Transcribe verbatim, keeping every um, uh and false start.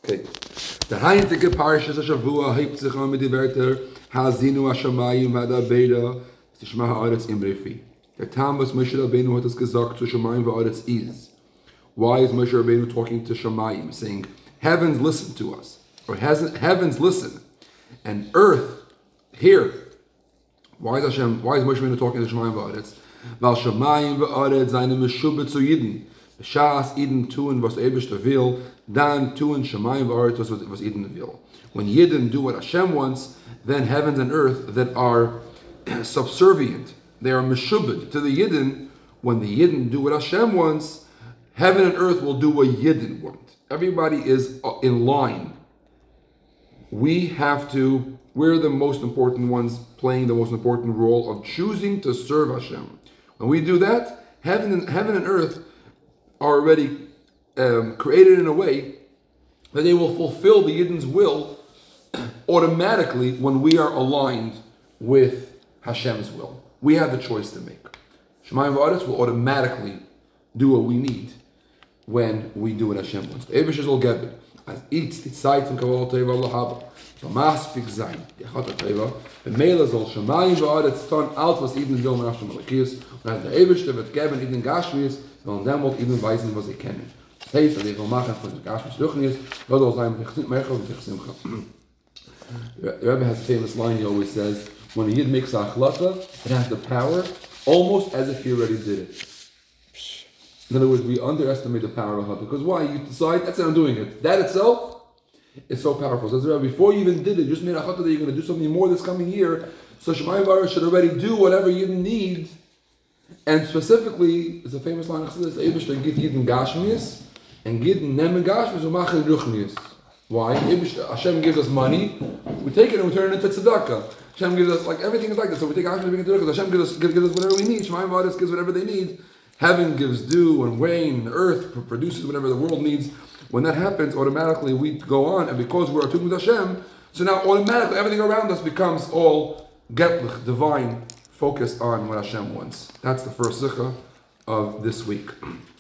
Okay. The heintige Parshas Shavua hebt sich an mit die Wörter Hazinu Hashamayim Hadabeira Tishma Haaretz Imrefi. Der Tam, was Moshe Rabbeinu hat es gesagt zu Shamayim Haaretz is. Why is Moshe Rabbeinu talking to Shamayim, saying, heavens listen to us, or heavens listen, and earth hear? Why is Hashem? Why is Moshe Rabbeinu talking to Shamayim Haaretz? Weil Shamayim Haaretz seine Meshubet zu Yidden. Shas Eden tun was Eibishter will, dann tun Shamayim Haaretz was was Eden will. When Yidden do what Hashem wants, then heavens and earth that are subservient, they are meshubed to the Yidden. When the Yidden do what Hashem wants, heaven and earth will do what Yidden want. Everybody is in line. We have to, we're the most important ones playing the most important role of choosing to serve Hashem. When we do that, heaven and, heaven and earth are already um, created in a way that they will fulfill the Yidden's will automatically when we are aligned with Hashem's will. We have the choice to make. Shamayim Haaretz will automatically do what we need when we do what Hashem wants. The Eibush is all gathered. As eats the Zeit from Kabbalah Teva Lahaba. B'maspik Zayin. Yachat HaTeva. B'meila zol Shamayim Haaretz ton alt was Eden will من Hashem Malakiyas. Und als der Eibush wird geben Eden Gashmias, und dann wird Eden weisen, was sie kennen. Das heißt, dass ich will machen von der Gashmias Luchnias, wird auch sein, ich sind Merkel und ich Simcha. The Rebbe has a famous line he always says, when a Yid makes a achlata, it has the power almost as if he already did it. In other words, we underestimate the power of achlata. Because why? You decide, that's how I'm doing it. That itself is so powerful. So, Rebbe, before you even did it, you just made a achlata that you're going to do something more this coming year. So Shamayim Haaretz should already do whatever Yid need. And specifically, it's a famous line of Chassidus, Eibush to get Yidden Gashmias and Yidden Nemen Gashmias u'machin Ruchnias. Why? Hashem gives us money, we take it and we turn it into tzedakah. Hashem gives us, like, everything is like this. So we take Hashem and we make it Hashem gives us, gives us whatever we need. Shamayim Haaretz gives whatever they need. Heaven gives dew and rain, the earth produces whatever the world needs. When that happens, automatically we go on, and because we're attuned with Hashem, so now automatically everything around us becomes all getlich, divine, focused on what Hashem wants. That's the first zikha of this week.